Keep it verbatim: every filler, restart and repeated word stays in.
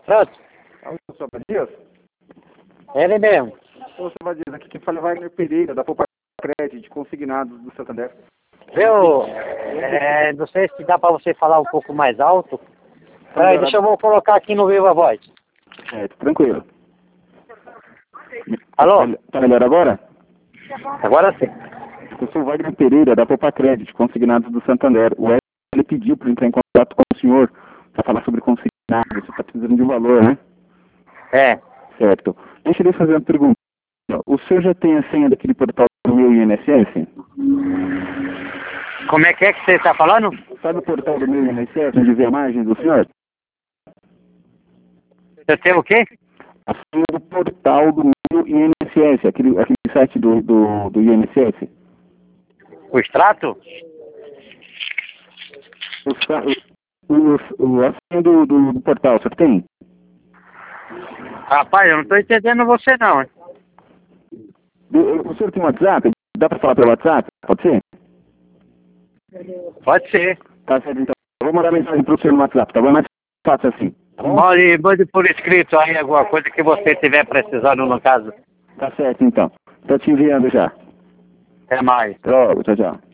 Pronto. Alô, seu Abadias? Ele mesmo. Ô, seu Abadias, aqui quem fala é Wagner Pereira, da Poupa Crédito, de consignados do Santander. Viu? É, não sei se dá pra você falar um pouco mais alto. Peraí, deixa eu vou colocar aqui no Viva Voz. É, tranquilo. Alô? Tá, tá melhor agora? Agora sim. Eu sou o Wagner Pereira, da Poupa Crédito, consignados do Santander. O ele pediu para entrar em contato com o senhor para falar sobre consignados. Você está precisando de um valor, né? É. Certo. Deixa eu fazer uma pergunta. O senhor já tem a senha daquele portal do meu I N S S? Como é que é que você está falando? Sabe o portal do meu I N S S, onde vê a margem do senhor? Você tem o quê? A senha do portal do meu I N S S, aquele, aquele site do, do, do I N S S. O extrato? O, o, o, a senha do, do, do portal, o senhor tem? Rapaz, eu não estou entendendo você não, hein? O, o senhor tem WhatsApp? Dá para falar pelo WhatsApp? Pode ser? Pode ser. Tá certo, então. Eu vou mandar mensagem para o senhor no WhatsApp, tá bom? É mais fácil assim. Tá bom? Mande, mande por escrito aí alguma coisa que você estiver precisando no caso. Tá certo, então. Tô te enviando já. Até mais. Até logo, tchau, tchau.